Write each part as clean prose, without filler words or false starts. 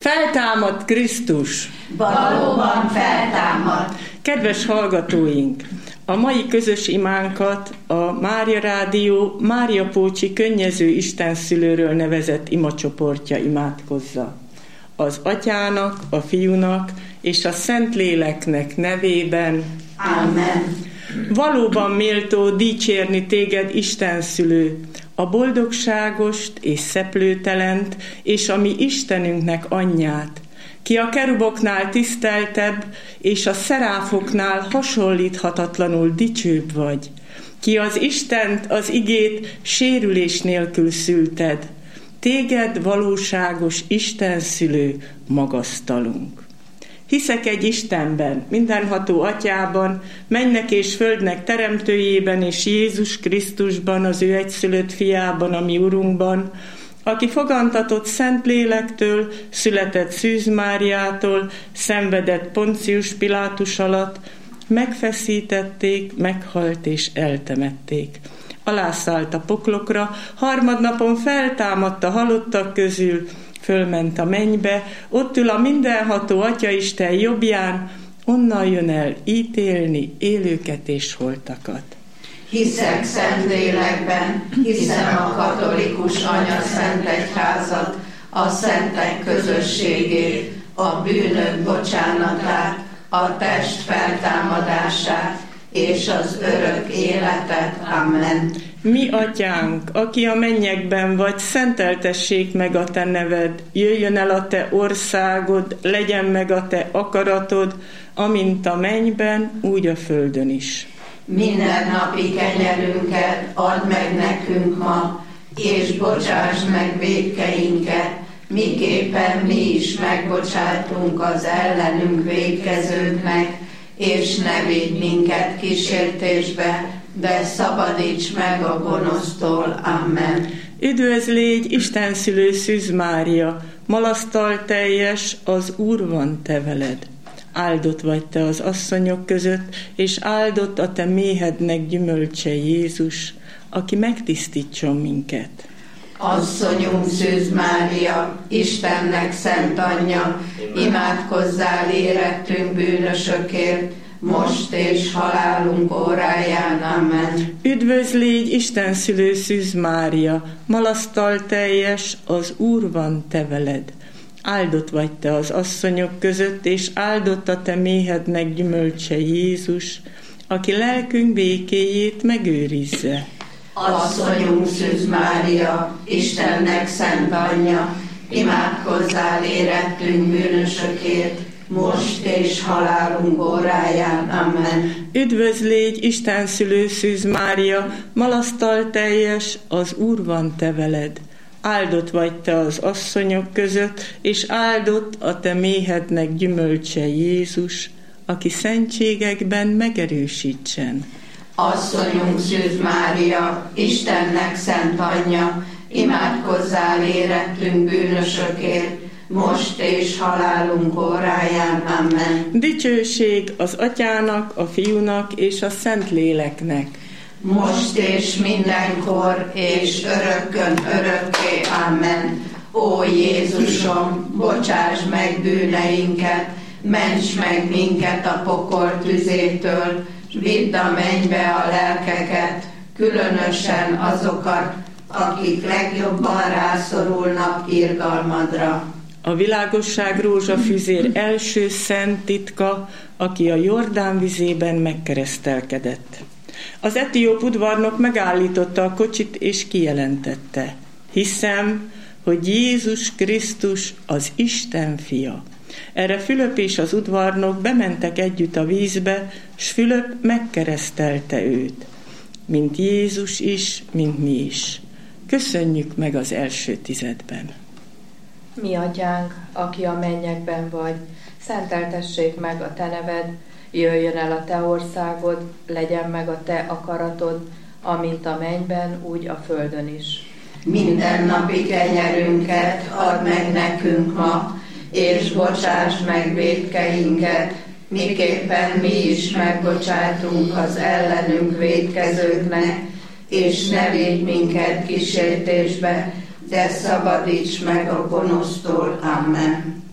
Feltámadt Krisztus! Valóban feltámadt! Kedves hallgatóink! A mai közös imánkat a Mária Rádió Mária Pócsi Könnyező Istenszülőről nevezett imacsoportja imádkozza. Az Atyának, a Fiúnak és a Szentléleknek nevében. Amen. Valóban méltó dicsérni téged, Istenszülő, a boldogságost és szeplőtelent, és a mi Istenünknek anyját, ki a keruboknál tiszteltebb, és a szeráfoknál hasonlíthatatlanul dicsőbb vagy, ki az Istent, az igét sérülés nélkül szülted, téged valóságos Istenszülő magasztalunk. Hiszek egy Istenben, mindenható Atyában, mennek és földnek teremtőjében és Jézus Krisztusban, az ő egyszülött fiában, a mi Urunkban, aki fogantatott Szentlélektől, született Szűz Máriától, szenvedett Poncius Pilátus alatt, megfeszítették, meghalt és eltemették. Alászállt a poklokra, harmadnapon feltámadt a halottak közül, fölment a mennybe, ott ül a mindenható Atyaisten jobbján, onnan jön el ítélni élőket és holtakat. Hiszek Szentlélekben, hiszem a katolikus anya szent egyházat, a szentek közösségét, a bűnök bocsánatát, a test feltámadását és az örök életet. Amen. Mi Atyánk, aki a mennyekben vagy, szenteltessék meg a te neved, jöjjön el a te országod, legyen meg a te akaratod, amint a mennyben, úgy a földön is. Minden napi kenyerünket add meg nekünk ma, és bocsásd meg vétkeinket, miképpen mi is megbocsátunk az ellenünk vétkezőknek, és ne vigy minket kísértésbe, de szabadíts meg a gonosztól. Amen. Üdvözl légy, Istenszülő Szűz Mária, malasztal teljes, az Úr van te veled. Áldott vagy te az asszonyok között, és áldott a te méhednek gyümölcse Jézus, aki megtisztítson minket. Asszonyunk Szűz Mária, Istennek szent anyja, imádkozzál érettünk bűnösökért, most és halálunk óráján. Amen. Üdvözl légy, Istenszülő Szűz Mária, malasztal teljes, az Úr van te veled. Áldott vagy te az asszonyok között, és áldott a te méhednek gyümölcse Jézus, aki lelkünk békéjét megőrizze. Asszonyunk Szűz Mária, Istennek szent anyja, imádkozzál érettünk bűnösökért, most és halálunk óráján. Amen. Üdvözl légy, Istenszülő Szűz Mária, malasztal teljes, az Úr van te veled. Áldott vagy te az asszonyok között, és áldott a te méhednek gyümölcse Jézus, aki szentségekben megerősítsen. Asszonyunk Szűz Mária, Istennek szent anyja, imádkozzál érettünk bűnösökért, most és halálunk óráján. Amen. Dicsőség az Atyának, a Fiúnak és a Szentléleknek. Most és mindenkor, és örökkön örökké. Amen. Ó Jézusom, bocsáss meg bűneinket, ments meg minket a pokol tüzétől, vidd a mennybe a lelkeket, különösen azokat, akik legjobban rászorulnak irgalmadra. A világosság rózsafüzér első szent titka, aki a Jordán vizében megkeresztelkedett. Az etióp udvarnok megállította a kocsit és kijelentette: hiszem, hogy Jézus Krisztus az Isten fia. Erre Fülöp és az udvarnok bementek együtt a vízbe, s Fülöp megkeresztelte őt. Mint Jézus is, mint mi is. Köszönjük meg az első tizedben. Mi Atyánk, aki a mennyekben vagy, szenteltessék meg a te neved, jöjjön el a te országod, legyen meg a te akaratod, amint a mennyben, úgy a földön is. Minden napi kenyerünket add meg nekünk ma, és bocsásd meg vétkeinket, miképpen mi is megbocsátunk az ellenünk vétkezőknek, és ne vigy minket kísértésbe, de szabadíts meg a gonosztól. Amen.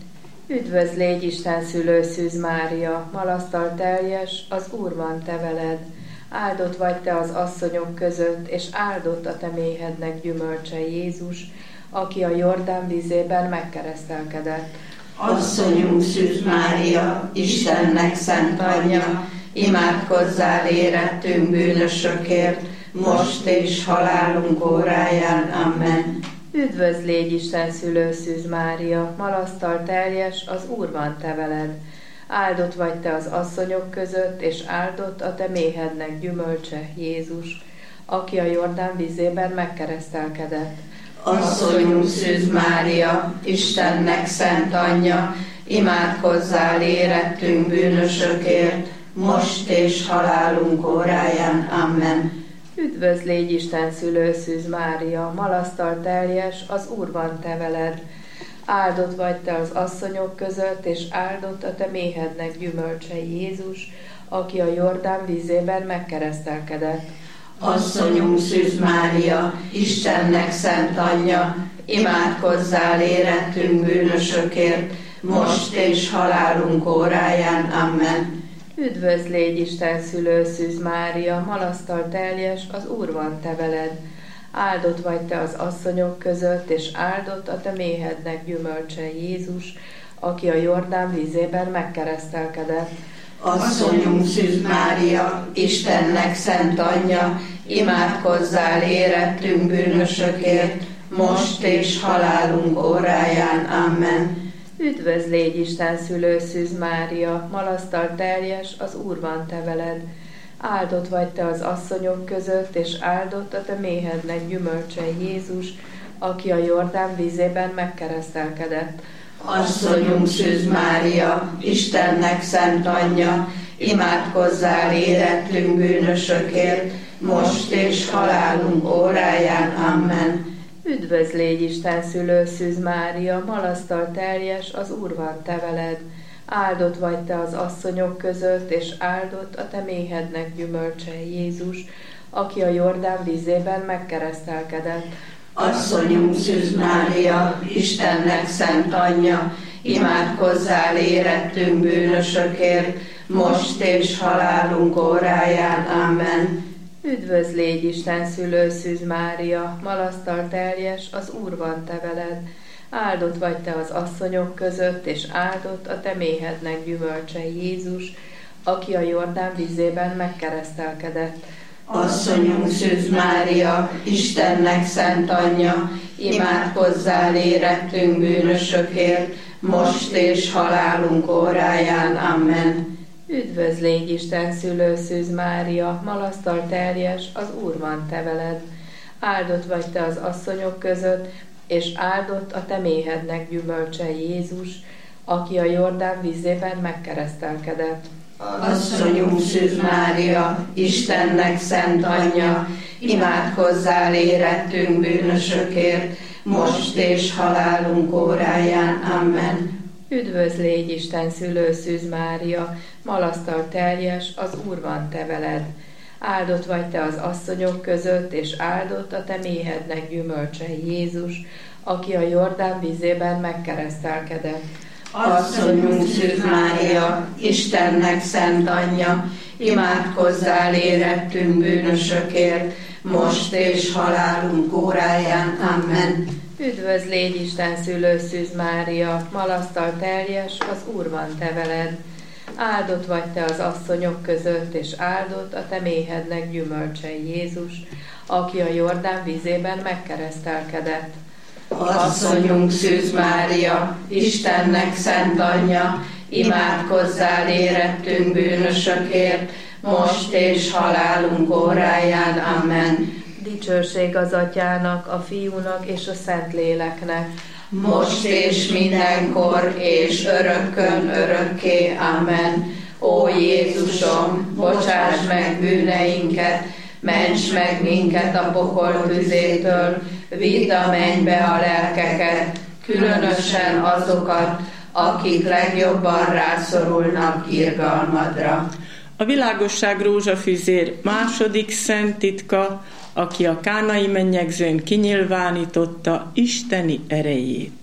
Üdvözl, légy Isten szülő Szűz Mária, malasztal teljes, az Úr van te veled. Áldott vagy te az asszonyok között, és áldott a te méhednek gyümölcse Jézus, aki a Jordán vízében megkeresztelkedett. Asszonyunk Szűz Mária, Istennek szent anyja, imádkozzál érettünk bűnösökért, most és halálunk óráján. Amen. Üdvözl, légy Isten szülő Szűz Mária, malasztal teljes, az Úr van te veled. Áldott vagy te az asszonyok között, és áldott a te méhednek gyümölcse Jézus, aki a Jordán vízében megkeresztelkedett. Asszonyunk Szűz Mária, Istennek szent anyja, imádkozzál érettünk bűnösökért, most és halálunk óráján. Amen. Üdvözl, légy Isten szülő Szűz Mária, malasztal teljes, az Úr van te veled. Áldott vagy te az asszonyok között, és áldott a te méhednek gyümölcse Jézus, aki a Jordán vízében megkeresztelkedett. Asszonyunk Szűz Mária, Istennek szent anyja, imádkozzál érettünk bűnösökért, most és halálunk óráján. Amen. Üdvözl, légy Isten szülő Szűz Mária, malasztal teljes, az Úr van te veled. Áldott vagy te az asszonyok között, és áldott a te méhednek gyümölcse Jézus, aki a Jordán vízében megkeresztelkedett. Asszonyunk Szűz Mária, Istennek szent anyja, imádkozzál érettünk bűnösökért, most és halálunk óráján. Amen. Üdvözl, légy Isten szülő Szűz Mária, malasztal teljes, az Úr van te veled. Áldott vagy te az asszonyok között, és áldott a te méhednek gyümölcse Jézus, aki a Jordán vízében megkeresztelkedett. Asszonyunk Szűz Mária, Istennek szent anyja, imádkozzál érettünk bűnösökért, most és halálunk óráján. Amen. Üdvözl, légy Isten szülő Szűz Mária, malasztal teljes, az Úr van te veled. Áldott vagy te az asszonyok között, és áldott a te méhednek gyümölcse Jézus, aki a Jordán vízében megkeresztelkedett. Asszonyunk Szűz Mária, Istennek szent anyja, imádkozzál érettünk bűnösökért, most és halálunk óráján. Amen. Üdvözl, légy Isten szülő Szűz Mária, malasztal teljes, az Úr van te veled. Áldott vagy te az asszonyok között, és áldott a te méhednek gyümölcse Jézus, aki a Jordán vízében megkeresztelkedett. Asszonyunk Szűz Mária, Istennek szent anyja, imádkozzál érettünk bűnösökért, most és halálunk óráján. Amen. Üdvözl, légy Isten szülő Szűz Mária, malasztal teljes, az Úr van te veled. Áldott vagy te az asszonyok között, és áldott a te méhednek gyümölcse Jézus, aki a Jordán vízében megkeresztelkedett. Asszonyunk Szűz Mária, Istennek szent anyja, imádkozzál érettünk bűnösökért, most és halálunk óráján. Amen. Üdvözl, légy Isten szülő Szűz Mária, malasztal teljes, az Úr van te veled. Áldott vagy te az asszonyok között, és áldott a te méhednek gyümölcse Jézus, aki a Jordán vízében megkeresztelkedett. Asszonyunk Szűz Mária, Istennek szent anyja, imádkozzál érettünk bűnösökért, most és halálunk óráján. Amen. Üdvözl, légy Isten szülő Szűz Mária, malasztal teljes, az Úr van te veled. Áldott vagy te az asszonyok között, és áldott a te méhednek gyümölcse Jézus, aki a Jordán vízében megkeresztelkedett. Asszonyunk Szűz Mária, Istennek szent anyja, imádkozzál érettünk bűnösökért, most és halálunk óráján. Amen. Dicsőség az Atyának, a Fiúnak és a Szentléleknek, most és mindenkor, és örökkön örökké. Amen. Ó Jézusom, bocsáss meg bűneinket, ments meg minket a pokol tüzétől, vidd a mennybe a lelkeket, különösen azokat, akik legjobban rászorulnak irgalmadra. A világosság rózsafüzér második szent titka, aki a kánai mennyegzőn kinyilvánította isteni erejét.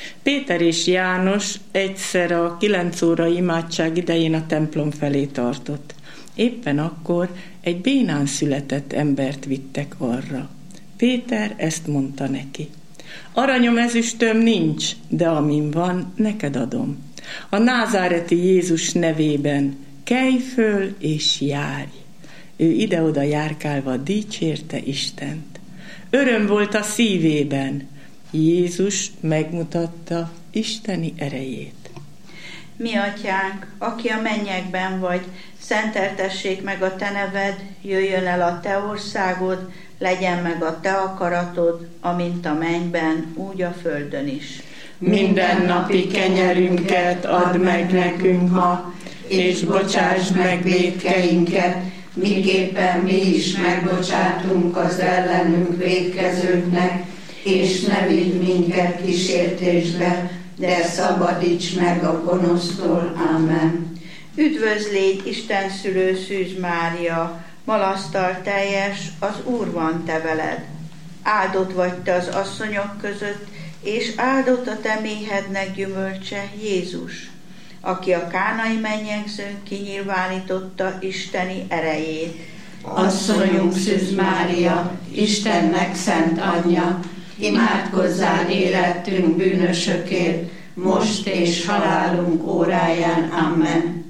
Péter és János egyszer a 9 óra imádság idején a templom felé tartott. Éppen akkor egy bénán született embert vittek arra. Péter ezt mondta neki: aranyom, ezüstöm nincs, de amin van, neked adom. A názáreti Jézus nevében kelj föl és járj. Ő ide-oda járkálva dicsérte Istent. Öröm volt a szívében. Jézus megmutatta isteni erejét. Mi atyánk, aki a mennyekben vagy, szenteltessék meg a te neved, jöjjön el a te országod, legyen meg a te akaratod, amint a mennyben, úgy a földön is. Mindennapi kenyerünket add meg nekünk ma, és bocsásd meg vétkeinket, miképpen mi is megbocsátunk az ellenünk vétkezőknek, és ne vigy minket kísértésbe, de szabadíts meg a gonosztól. Amen. Üdvözlégy Isten szülő Szűz Mária, malasztal teljes, az Úr van te veled. Áldott vagy te az asszonyok között, és áldott a te méhednek gyümölcse, Jézus, aki a kánai mennyegzőn kinyilvánította isteni erejét. Asszonyunk Szűz Mária, Istennek szent anyja, imádkozzál érettünk bűnösökért, most és halálunk óráján. Amen.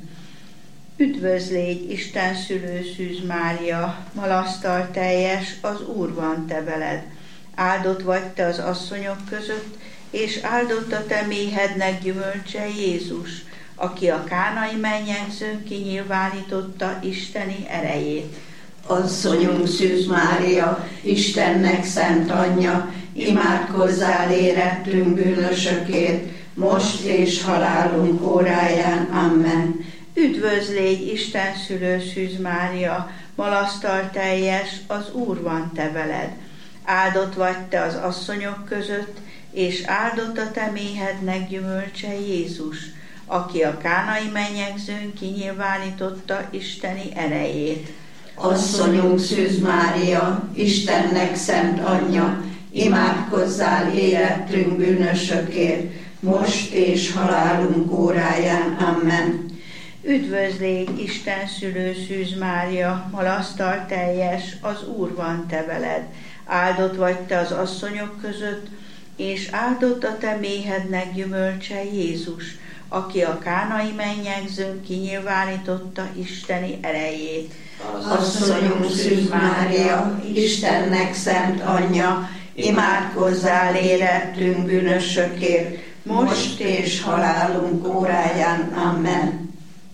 Üdvözlégy Isten szülő Szűz Mária, malasztal teljes, az Úr van te veled. Áldott vagy te az asszonyok között, és áldott a te méhednek gyümölcse, Jézus, aki a kánai mennyegzőn kinyilvánította isteni erejét. Asszonyunk Szűz Mária, Istennek szent anyja, imádkozzál érettünk bűnösökért, most és halálunk óráján. Amen. Üdvözlégy Isten szülő Szűz Mária, malasztal teljes, az Úr van te veled. Áldott vagy te az asszonyok között, és áldott a te méhednek gyümölcse, Jézus, aki a kánai mennyegzőn kinyilvánította isteni erejét. Asszonyunk Szűz Mária, Istennek szent anyja, imádkozzál érettünk bűnösökért, most és halálunk óráján. Amen. Üdvözlégy Isten szülő Szűz Mária, malasztal teljes, az Úr van te veled. Áldott vagy te az asszonyok között, és áldott a te méhednek gyümölcse, Jézus, aki a kánai mennyegzőn kinyilvánította isteni erejét. Asszonyunk Szűz Mária, Istennek szent anyja, imádkozzál érettünk bűnösökért, most és halálunk óráján. Amen.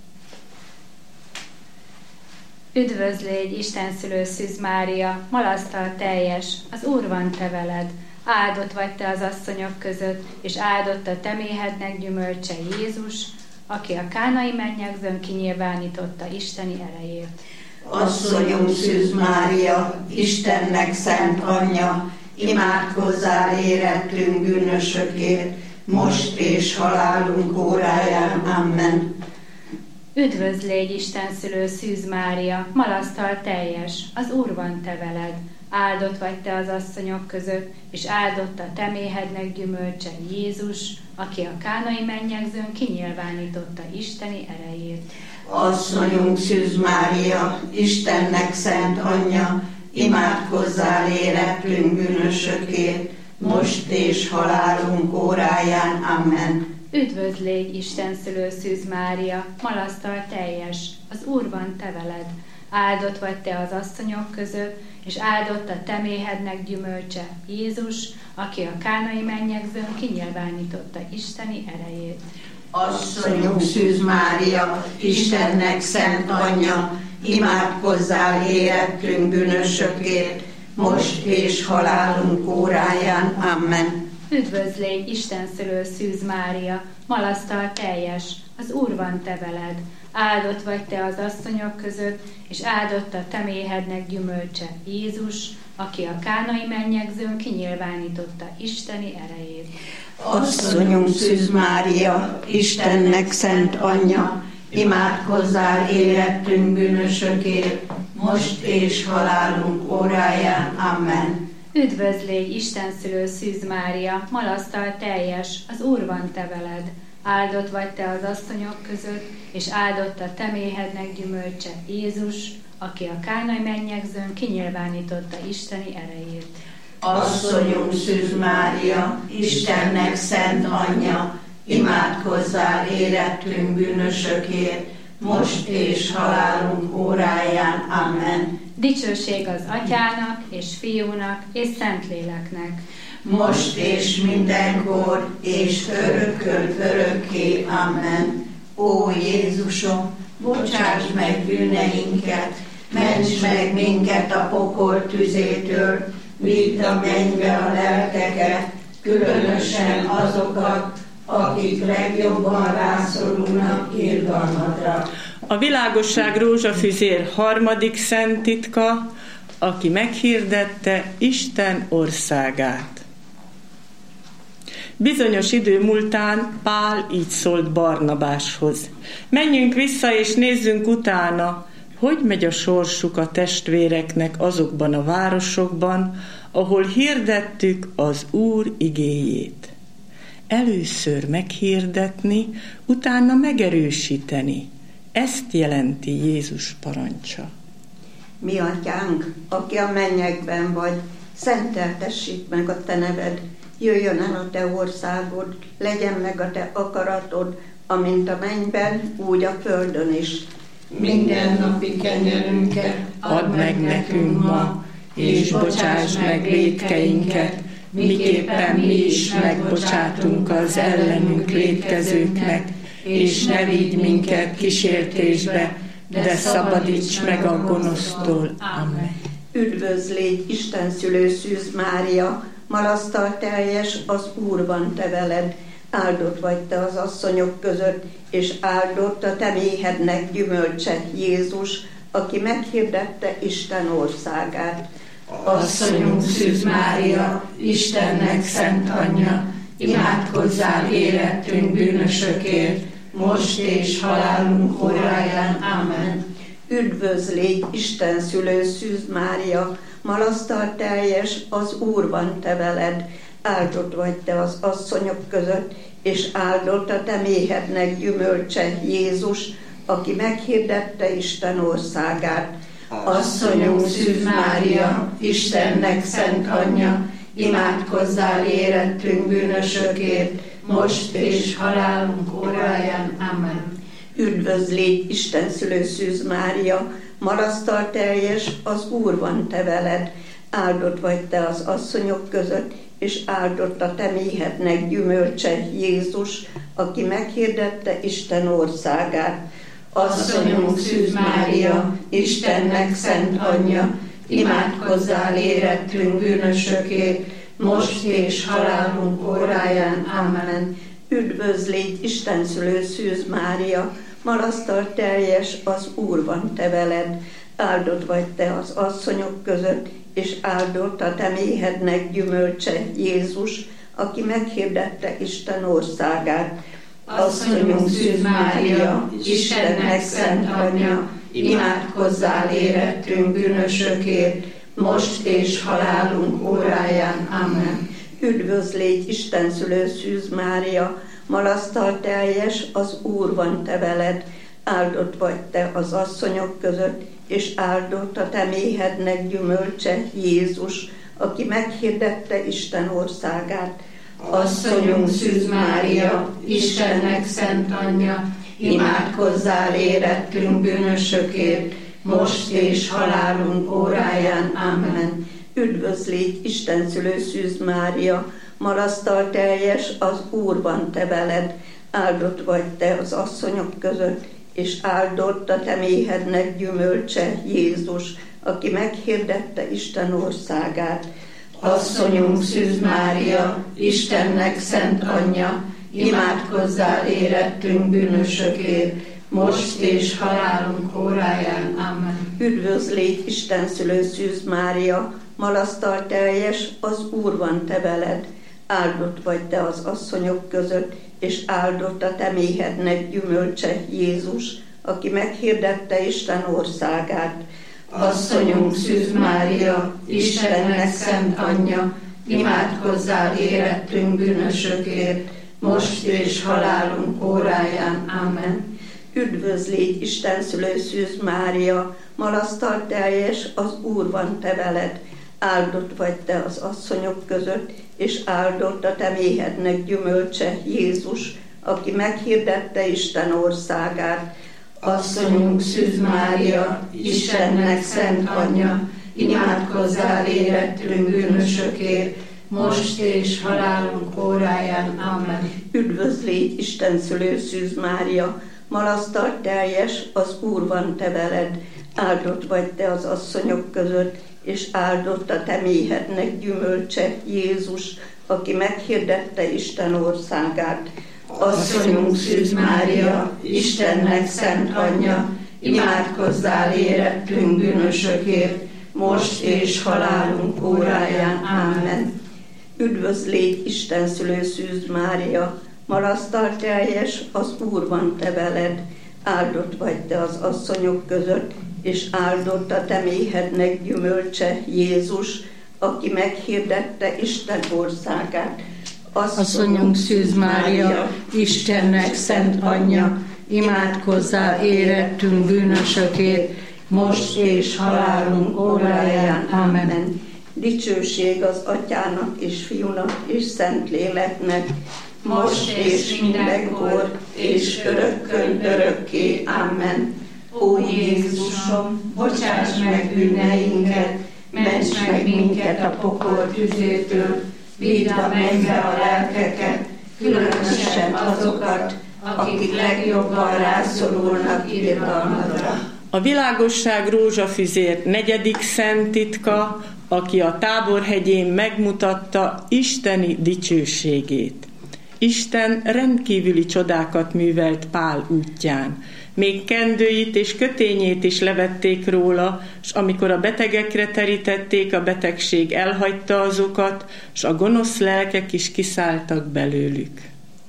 Üdvözlégy Isten szülő Szűz Mária, malasztal teljes, az Úr van te veled. Áldott vagy te az asszonyok között, és áldott a te méhednek gyümölcse, Jézus, aki a kánai mennyegzőn kinyilvánította isteni erejét. Asszonyunk Szűz Mária, Istennek szent anyja, imádkozzál érettünk bűnösökért, most és halálunk óráján. Amen. Üdvözlégy Isten szülő Szűz Mária, malasztal teljes, az Úr van te veled. Áldott vagy te az asszonyok között, és áldott a te méhednek gyümölcse, Jézus, aki a kánai mennyegzőn kinyilvánította isteni erejét. Asszonyunk Szűz Mária, Istennek szent anyja, imádkozzál érettünk bűnösökért, most és halálunk óráján. Amen. Üdvözlégy Isten szülő Szűz Mária, malasztal teljes, az Úr van te veled. Áldott vagy te az asszonyok között, és áldott a te méhednek gyümölcse, Jézus, aki a kánai mennyegzőn kinyilvánította isteni erejét. Asszonyunk Szűz Mária, Istennek szent anyja, imádkozzál érettünk bűnösökért, most és halálunk óráján. Amen. Üdvözlégy Isten szülő Szűz Mária, malasztal teljes, az Úr van te veled. Áldott vagy te az asszonyok között, és áldott a te méhednek gyümölcse, Jézus, aki a kánai mennyegzőn kinyilvánította isteni erejét. Asszonyunk Szűz Mária, Istennek szent anyja, imádkozzál érettünk bűnösökért, most és halálunk óráján. Amen. Üdvözl légy, Istenszülő Szűz Mária, malasztal teljes, az Úr van te veled. Áldott vagy te az asszonyok között, és áldott a te méhednek gyümölcse, Jézus, aki a Kánai mennyegzőn kinyilvánította isteni erejét. Asszonyunk Szűz Mária, Istennek szent anyja, imádkozzál érettünk bűnösökért, most és halálunk óráján. Amen. Dicsőség az Atyának, és Fiúnak, és Szentléleknek. Most és mindenkor, és örökkön örökké. Amen. Ó Jézusom, bocsáss meg bűneinket, ments meg minket a pokol tüzétől, vidd a mennybe a lelkeket, különösen azokat, akik legjobban rászorulnak irgalmadra. A világosság rózsafüzér harmadik szent titka, aki meghirdette Isten országát. Bizonyos idő múltán Pál így szólt Barnabáshoz: menjünk vissza és nézzünk utána, hogy megy a sorsuk a testvéreknek azokban a városokban, ahol hirdettük az Úr igéjét. Először meghirdetni, utána megerősíteni. Ezt jelenti Jézus parancsa. Mi atyánk, aki a mennyekben vagy, szenteltessék meg a te neved, jöjjön el a te országod, legyen meg a te akaratod, amint a mennyben, úgy a földön is. Mindennapi kenyerünket Add meg nekünk ma, és bocsáss meg vétkeinket, miképpen mi is megbocsátunk az ellenünk vétkezőknek, és ne vigy minket kísértésbe, de szabadíts meg a gonosztól. Amen. Üdvözl légy, Isten szülő Szűz Mária, malasztal teljes, az Úr van te veled. Áldott vagy te az asszonyok között, és áldott a te méhednek gyümölcse, Jézus, aki meghirdette Isten országát. Asszonyunk Szűz Mária, Istennek szent anyja, imádkozzál érettünk bűnösökért, most és halálunk óráján. Amen. Üdvözl légy, Isten szülő Szűz Mária, malasztal teljes, az Úr van te veled. Áldott vagy te az asszonyok között, és áldott a te méhednek gyümölcse, Jézus, aki meghirdette Isten országát. Asszonyunk Szűz Mária, Istennek szent anyja, imádkozzál érettünk bűnösökért, most és halálunk óráján. Amen. Üdvözl légy, Isten szülő Szűz Mária, malasztal teljes, az Úr van te veled. Áldott vagy te az asszonyok között, és áldott a te méhednek gyümölcse, Jézus, aki meghirdette Isten országát. Asszonyunk Szűz Mária, Istennek szent anyja, imádkozzál érettünk bűnösökért, most és halálunk óráján. Amen. Üdvözl légy, Isten szülő Szűz Mária, malasztal teljes, az Úr van te veled. Áldott vagy te az asszonyok között, és áldott a te méhednek gyümölcse, Jézus, aki meghirdette Isten országát. Asszonyunk Szűz Mária, Istennek szent anyja, imádkozzál érettünk bűnösökért, most és halálunk óráján. Amen. Üdvözl légy, Isten szülő Szűz Mária, malasztal teljes, az Úr van te veled. Áldott vagy te az asszonyok között, és áldott a te méhednek gyümölcse, Jézus, aki meghirdette Isten országát. Asszonyunk Szűz Mária, Istennek szent anyja, imádkozzál érettünk bűnösökért, most és halálunk óráján. Amen. Üdvözl légy, Isten szülő Szűz Mária, malasztal teljes, az Úr van te veled. Áldott vagy te az asszonyok között, és áldott a te méhednek gyümölcse, Jézus, aki meghirdette Isten országát. Asszonyunk Szűz Mária, Istennek szent anyja, imádkozzál érettünk bűnösökért, most és halálunk óráján. Amen. Üdvözl légy, Isten szülő Szűz Mária, malasztal teljes, az Úr van te veled. Áldott vagy te az asszonyok között, és áldott a te méhednek gyümölcse, Jézus, aki meghirdette Isten országát. Asszonyunk Szűz Mária, Istennek szent anyja, imádkozzál érettünk bűnösökért, most és halálunk óráján. Amen. Üdvözl légy, Isten szülő Szűz Mária, malasztal teljes, az Úr van te veled. Áldott vagy te az asszonyok között, és áldott a te méhednek gyümölcse, Jézus, aki meghirdette Isten országát. Asszonyunk Szűz Mária, Istennek szent anyja, imádkozzál érettünk bűnösökért, most és halálunk óráján. Amen. Üdvözl légy, Isten szülő Szűz Mária, malasztal teljes, az Úr van te veled. Áldott vagy te az asszonyok között, és áldott a te méhednek gyümölcse, Jézus, aki meghirdette Isten országát. Asszonyunk Szűz Mária, Istennek szent anyja, imádkozzál érettünk bűnösökért, most és halálunk óráján. Amen. Üdvözl légy, Isten szülő Szűz Mária, malasztal teljes, az Úr van te veled. Áldott vagy te az asszonyok között, és áldott a te méhednek gyümölcse, Jézus, aki meghirdette Isten országát. Asszonyunk Szűz Mária, Istennek szent anyja, imádkozzál érettünk bűnösökért, most és halálunk óráján. Amen. Dicsőség az Atyának és Fiúnak és Szentléleknek, most és mindenkor, és örökkön örökké. Amen. Ó Jézusom, bocsáss meg bűneinket, ments meg minket a pokol tüzétől, vidd a mennybe a lelkeket, különösen azokat, akik legjobban rászorulnak irgalmadra. A világosság rózsafüzér 4. szent titka, aki a Táborhegyén megmutatta isteni dicsőségét. Isten rendkívüli csodákat művelt Pál útján. Még kendőit és kötényét is levették róla, s amikor a betegekre terítették, a betegség elhagyta azokat, s a gonosz lelkek is kiszálltak belőlük.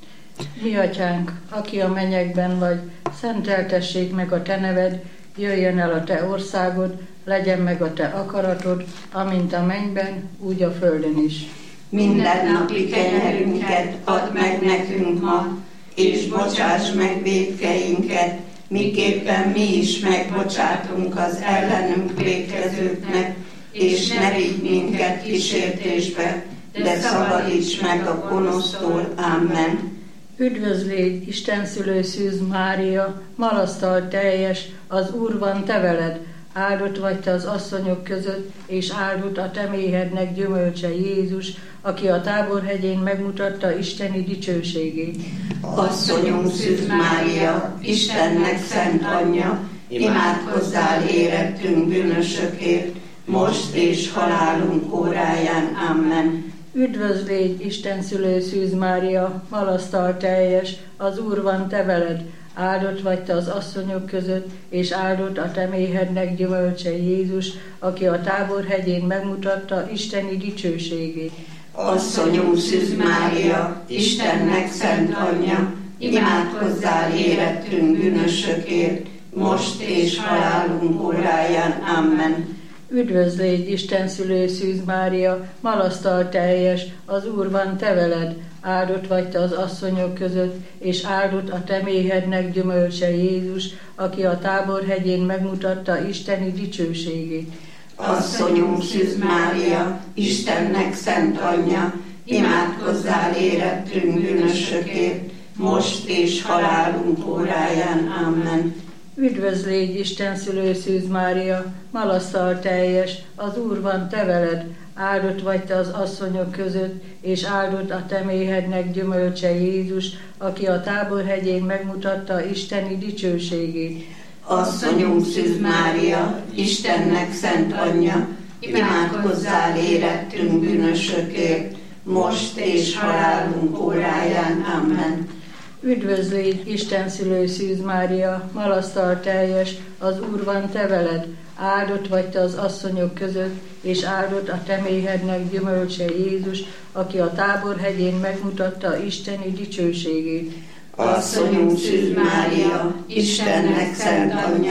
Mi atyánk, aki a mennyekben vagy, szenteltessék meg a te neved, jöjjön el a te országod, legyen meg a te akaratod, amint a mennyben, úgy a földön is. Mindennapi kenyerünket add meg nekünk ma, és bocsáss meg vétkeinket, miképpen mi is megbocsátunk az ellenünk vétkezőknek, és ne vigy minket kísértésbe, de szabadíts meg a gonosztól. Amen. Üdvözl légy, Isten szülő Szűz Mária, malasztal teljes, az Úr van te veled. Áldott vagy te az asszonyok között, és áldott a te méhednek gyümölcse, Jézus, aki a Táborhegyén megmutatta isteni dicsőségét. Asszonyunk Szűz Mária, Istennek szent anyja, imádkozzál érettünk bűnösökért, most és halálunk óráján. Amen. Üdvözl légy, Isten szülő Szűz Mária, malasztal teljes, az Úr van te veled. Áldott vagy te az asszonyok között, és áldott a te méhednek gyümölcse, Jézus, aki a Táborhegyén megmutatta isteni dicsőségét. Asszonyunk Szűz Mária, Istennek szent anyja, imádkozzál érettünk bűnösökért, most és halálunk óráján. Amen. Üdvözl légy, Isten szülő Szűz Mária, malasztal teljes, az Úr van te veled. Áldott vagy te az asszonyok között, és áldott a te méhednek gyümölcse, Jézus, aki a Táborhegyén megmutatta isteni dicsőségét. Asszonyunk Szűz Mária, Istennek szent anyja, imádkozzál érettünk bűnösökért, most és halálunk óráján. Amen. Üdvözl légy, Isten szülő Szűz Mária, malasztal teljes, az Úr van te veled. Áldott vagy te az asszonyok között, és áldott a te méhednek gyümölcse, Jézus, aki a Táborhegyén megmutatta isteni dicsőségét. Asszonyunk Szűz Mária, Istennek szent anyja, imádkozzál érettünk bűnösökért, most és halálunk óráján. Amen. Üdvözl légy, Isten szülő Szűz Mária, malasztal teljes, az Úr van te veled. Áldott vagy te az asszonyok között, és áldott a te méhednek gyümölcse, Jézus, aki a Táborhegyén megmutatta isteni dicsőségét. Asszonyunk Szűz Mária, Istennek szent anyja,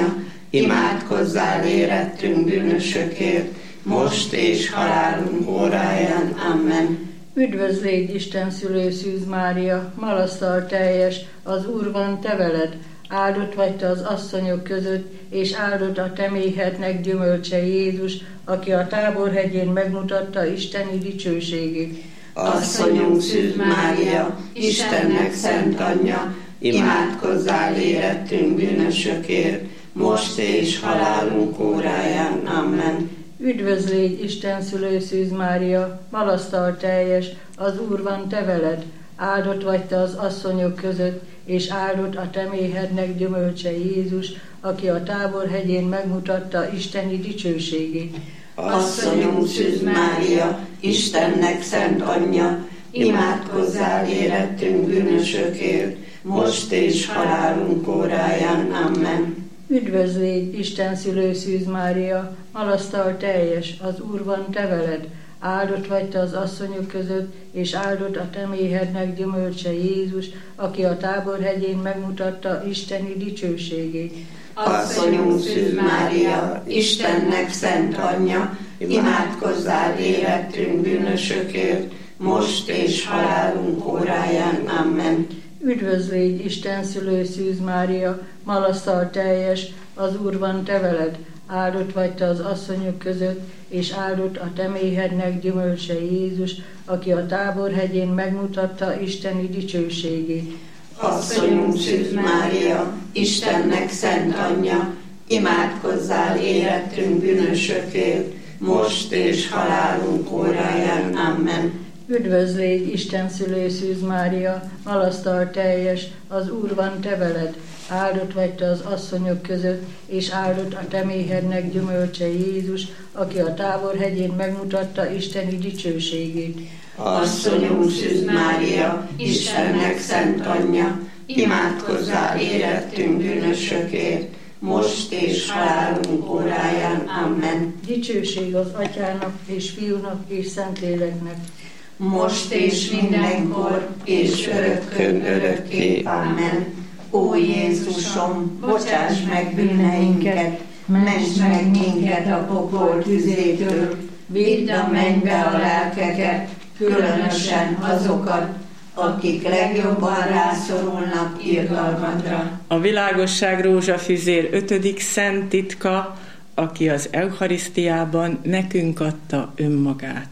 imádkozzál érettünk bűnösökért, most és halálunk óráján. Amen. Üdvözl légy Isten szülő Szűz Mária, malasztal teljes, az Úr van te veled, áldott vagy te az asszonyok között, és áldott a te méhednek gyümölcse Jézus, aki a Táborhegyén megmutatta isteni dicsőségét. Asszonyunk Szűz Mária, Istennek szent anyja, imádkozzál érettünk bűnösökért, most és halálunk óráján. Amen. Üdvözl légy Isten szülő Szűz Mária, malasztal teljes, az Úr van te veled, áldott vagy te az asszonyok között, és áldott a te méhednek gyümölcse Jézus, aki a Táborhegyén megmutatta isteni dicsőségét. Asszonyunk Szűz Mária, Istennek szent anyja, imádkozzál érettünk bűnösökért, most és halálunk óráján. Amen. Üdvözl légy Isten szülő Szűz Mária, malasztal teljes, az Úr van te veled, áldott vagy te az asszonyok között, és áldott a te méhednek gyümölcse Jézus, aki a Táborhegyén megmutatta isteni dicsőségét. Asszonyunk Szűz Mária, Istennek szent anyja, imádkozzál érettünk bűnösökért, most és halálunk óráján. Amen. Üdvözl légy Isten szülő Szűz Mária, malasztal teljes, az Úr van te veled, áldott vagy te az asszonyok között, és áldott a te méhednek gyümölcse Jézus, aki a Táborhegyén megmutatta isteni dicsőségét. Asszonyunk Szűz Mária, Istennek szent anyja, imádkozzál érettünk bűnösökért, most és halálunk óráján. Amen. Üdvözl légy Isten szülő Szűz Mária, malasztal teljes, az Úr van te veled, áldott vagy te az asszonyok között, és áldott a te méhednek gyümölcse Jézus, aki a Táborhegyén megmutatta isteni dicsőségét. Asszonyunk Szűz Mária, Istennek szent anyja, imádkozzál érettünk bűnösökért, most és halálunk óráján. Amen. Dicsőség az Atyának és Fiúnak és Szentléleknek, most és mindenkor, és örökkön örökké. Amen. Ó Jézusom, bocsáss meg bűneinket, mentsd meg minket a pokol tüzétől, vidd a mennybe a lelkeket, különösen azokat, akik legjobban rászorulnak irgalmadra. A világosság rózsafüzér 5. szent titka, aki az Eucharisztiában nekünk adta önmagát.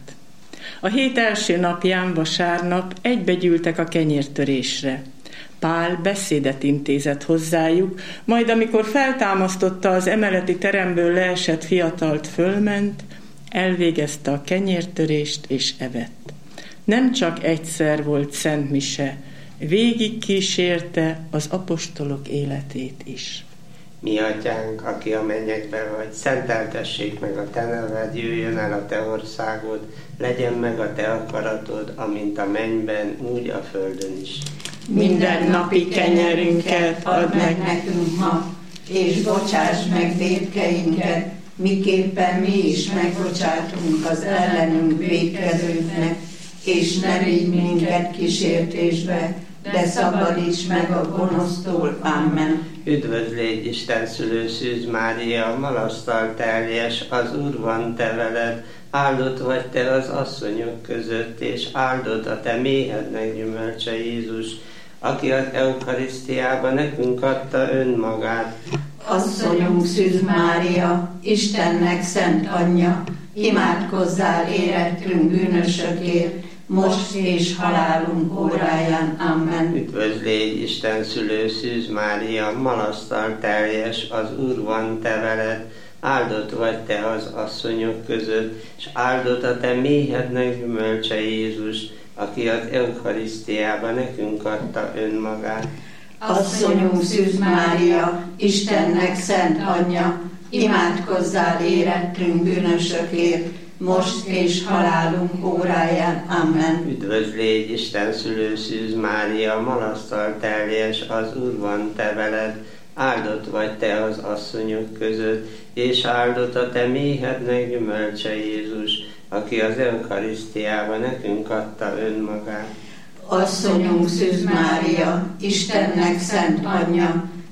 A hét első napján, vasárnap egybegyűltek a kenyértörésre. Pál beszédet intézett hozzájuk, majd amikor feltámasztotta az emeleti teremből leesett fiatalt, fölment, elvégezte a kenyértörést és evett. Nem csak egyszer volt szent mise, végig kísérte az apostolok életét is. Mi atyánk, aki a mennyekben vagy, szenteltessék meg a te neved, jöjjön el a te országod, legyen meg a te akaratod, amint a mennyben, úgy a földön is. Minden napi kenyerünket add meg nekünk ma, és bocsáss meg vétkeinket, miképpen mi is megbocsátunk az ellenünk vétkezőknek, és ne vigy minket kísértésbe, de szabadíts meg a gonosztól. Amen. Üdvözl légy Isten szülő Szűz Mária, malasztal teljes, az Úr van te veled, áldott vagy te az asszonyok között, és áldott a te méhednek gyümölcse Jézus, aki az Eucharisztiában nekünk adta önmagát. Asszonyunk Szűz Mária, Istennek szent anyja, imádkozzál érettünk bűnösökért, most és halálunk óráján. Amen. Üdvözl légy Isten szülő Szűz Mária, malasztal teljes, az Úr van te veled, áldott vagy te az asszonyok között, és áldott a te méhednek gyümölcse Jézus, aki az Eucharisztiában nekünk adta önmagát. Asszonyunk Szűz Mária, Istennek szent anyja, imádkozzál érettünk bűnösökért, most és halálunk óráján. Amen. Üdvözl légy Isten szülő Szűz Mária, malasztal teljes, az Úr van te veled, áldott vagy te az asszonyok között, és áldott a te méhednek gyümölcse Jézus, aki az Eucharisztiában nekünk adta önmagát. Asszonyunk Szűz Mária, Istennek szent anyja,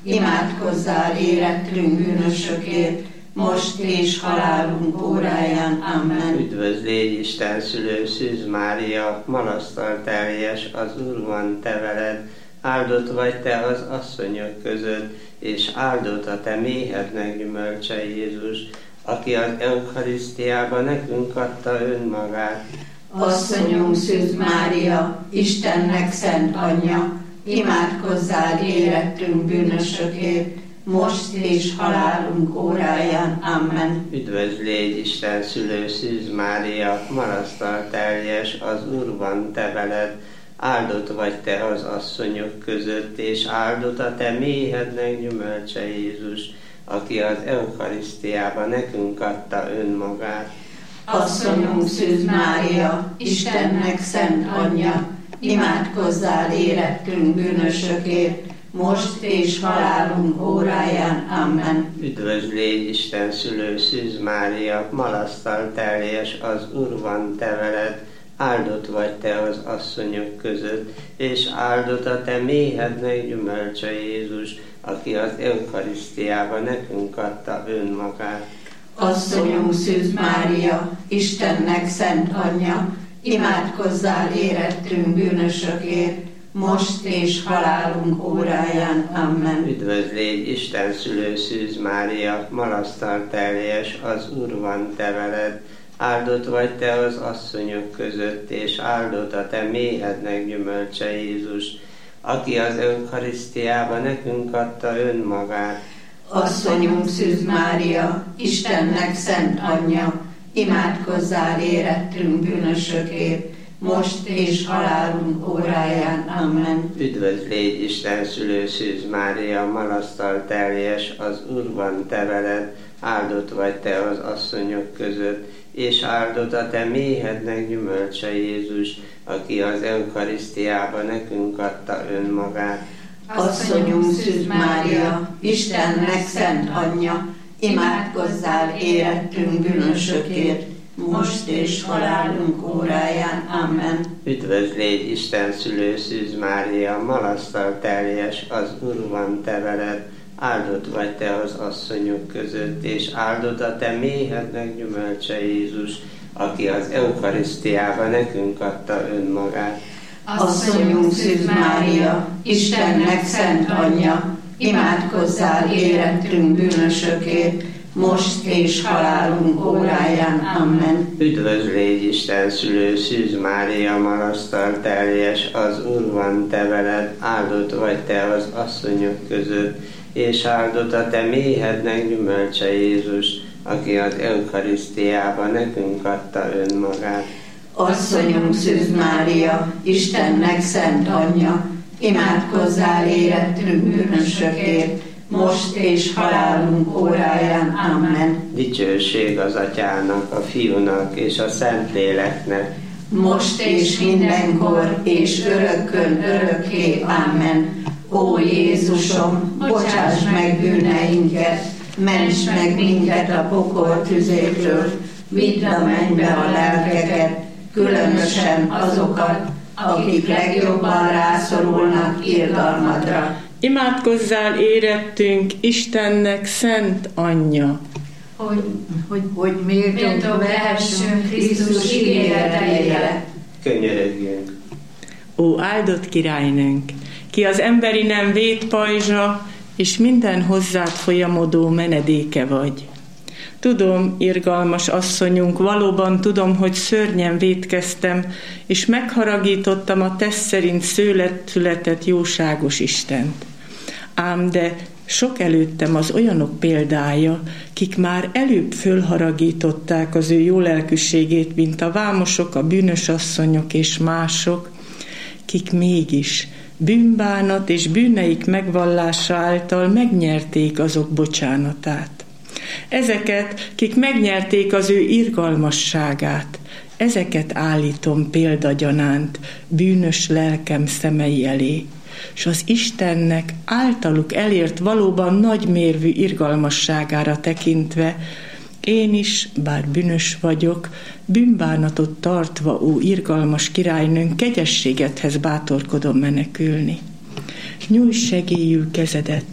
imádkozzál érettünk bűnösökért, most és halálunk óráján. Amen. Üdvözl légy Isten szülő, Szűz Mária, malasztal teljes, az Úr van te veled, áldott vagy te az asszonyok között, és áldott a te méhednek gyümölcse Jézus, aki az Eucharisztiában nekünk adta önmagát. Asszonyunk Szűz Mária, Istennek szent anyja, imádkozzál érettünk bűnösökért, most és halálunk óráján. Amen. Üdvözl légy Isten szülő, Szűz Mária, malasztal teljes, az Úr van te veled, áldott vagy te az asszonyok között, és áldott a te méhednek gyümölcse Jézus, aki az Eucharisztiában nekünk adta önmagát. Asszonyunk Szűz Mária, Istennek szent anyja, imádkozzál érettünk bűnösökért, most és halálunk óráján. Amen. Üdvözl légy Isten szülő, Szűz Mária, malasztal teljes, az Úr van te veled, áldott vagy te az asszonyok között, és áldott a te méhednek gyümölcse Jézus, aki az Eucharisztiában nekünk adta önmagát. Asszonyunk Szűz Mária, Istennek szent anyja, imádkozzál érettünk bűnösökért, most és halálunk óráján. Amen. Üdvözl légy Isten szülő, Szűz Mária, malasztal teljes, az Úr van te veled, áldott vagy te az asszonyok között, és áldott a te méhednek gyümölcse Jézus, aki az Eucharisztiában nekünk adta önmagát. Asszonyunk Szűz Mária, Istennek szent anyja, imádkozzál érettünk bűnösökért, most és halálunk óráján. Amen. Üdvözl légy Isten szülő, Szűz Mária, malasztal teljes, az Úr van te veled, áldott vagy te az asszonyok között, és áldott a te méhednek gyümölcse Jézus, aki az Eucharisztiában nekünk adta önmagát. Asszonyunk Szűz Mária, Istennek szent anyja, imádkozzál érettünk bűnösökért, most és halálunk óráján. Amen. Üdvözl légy Isten szülő, Szűz Mária, malasztal teljes, az Úr van te veled, áldott vagy te az asszonyok között, és áldott a te méhednek gyümölcse Jézus, aki az Eucharisztiában nekünk adta önmagát. Asszonyunk Szűz Mária, Istennek szent anyja, imádkozzál érettünk bűnösökért, most és halálunk óráján. Amen. Üdvözl légy Isten szülő, Szűz Mária, malasztal teljes, az Úr van te veled, áldott vagy te az asszonyok között, és áldott a te méhednek gyümölcse Jézus, aki az Eucharisztiában nekünk adta önmagát. Asszonyunk Szűz Mária, Istennek szent anyja, imádkozzál érettünk bűnösökért, most és halálunk óráján. Amen. Dicsőség az Atyának, a Fiúnak és a Szentléleknek, most és mindenkor és örökkön örökké. Amen. Ó Jézusom, bocsáss meg bűneinket, ments meg minket a pokol tüzétől, vidd a mennybe a lelkeket, különösen azokat, akik legjobban rászorulnak irgalmadra. Imádkozzál érettünk Istennek szent anyja, hogy méltóbb lehessünk Krisztus ígéreteire. Könyörögjünk. Ó áldott királynőnk, ki az emberi nem vétpajzsa, és minden hozzád folyamodó menedéke vagy. Tudom, irgalmas asszonyunk, valóban tudom, hogy szörnyen vétkeztem, és megharagítottam a tesz szerint született jóságos Istent. Ám de sok előttem az olyanok példája, kik már előbb fölharagították az ő jólelkűségét, mint a vámosok, a bűnös asszonyok és mások, kik mégis bűnbánat és bűneik megvallása által megnyerték azok bocsánatát. Ezeket, kik megnyerték az ő irgalmasságát, ezeket állítom példagyanánt bűnös lelkem szemei elé, s az Istennek általuk elért valóban nagymérvű irgalmasságára tekintve, én is, bár bűnös vagyok, bűnbánatot tartva, ó irgalmas királynőnk, kegyességedhez bátorkodom menekülni. Nyújts segélyül kezedet,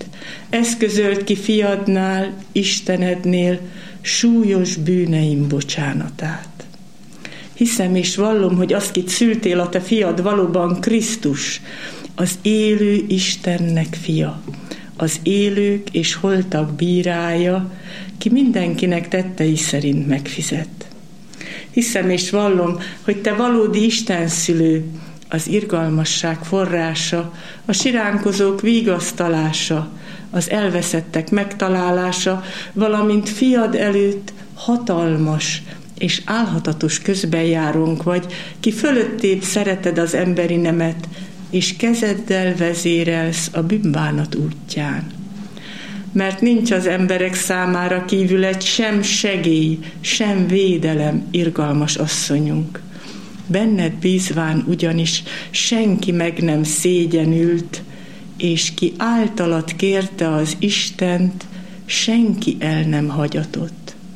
eszközölt ki fiadnál, Istenednél súlyos bűneim bocsánatát. Hiszem és vallom, hogy azt, kit szültél, a te fiad valóban Krisztus, az élő Istennek fia, az élők és holtak bírája, ki mindenkinek tettei szerint megfizet. Hiszem és vallom, hogy te valódi Istenszülő, az irgalmasság forrása, a siránkozók vigasztalása, az elveszettek megtalálása, valamint fiad előtt hatalmas és álhatatos közbenjárónk vagy, ki fölöttébb szereted az emberi nemet, és kezeddel vezérelsz a bűnbánat útján. Mert nincs az emberek számára kívület sem segély, sem védelem, irgalmas asszonyunk. Benned bízván ugyanis senki meg nem szégyenült, és ki általad kérte az Istent, senki el nem hagyatott.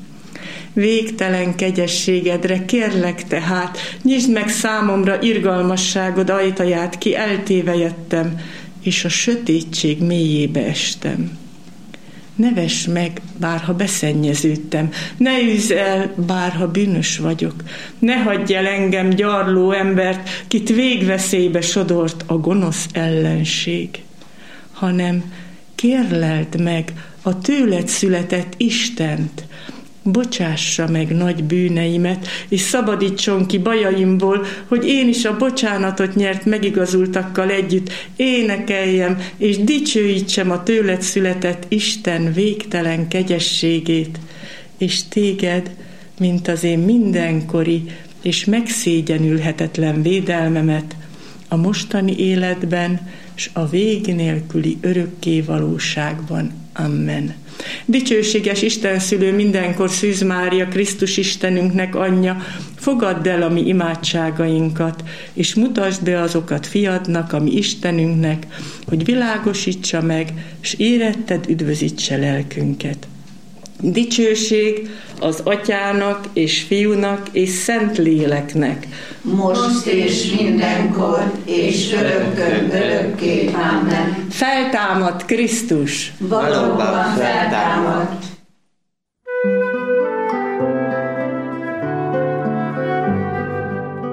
Végtelen kegyességedre kérlek tehát, nyisd meg számomra irgalmasságod ajtaját, ki eltévejettem, és a sötétség mélyébe estem. Ne vess meg, bárha beszennyeződtem, ne üzz el, bárha bűnös vagyok, ne hagyj el engem, gyarló embert, kit végveszélybe sodort a gonosz ellenség, hanem kérleld meg a tőled született Istent, bocsássa meg nagy bűneimet, és szabadítson ki bajaimból, hogy én is a bocsánatot nyert megigazultakkal együtt énekeljem, és dicsőítsem a tőled született Isten végtelen kegyességét, és téged, mint az én mindenkori és megszégyenülhetetlen védelmemet a mostani életben, s a vég nélküli örökké valóságban. Amen. Dicsőséges Istenszülő, mindenkor Szűz Mária, Krisztus Istenünknek anyja, fogadd el a mi imádságainkat, és mutasd be azokat fiadnak, a mi Istenünknek, hogy világosítsa meg, s éretted üdvözítse lelkünket. Dicsőség az Atyának és Fiúnak és Szentléleknek, most és mindenkor, és örökkön örökké. Amen. Feltámad Krisztus! Valóban feltámad!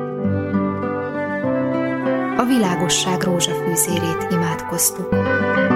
A világosság rózsafűzérét imádkoztuk.